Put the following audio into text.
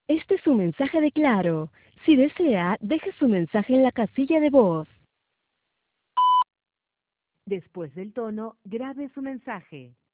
Este es un mensaje de Claro. Si desea, deje su mensaje en la casilla de voz. Después del tono, grabe su mensaje.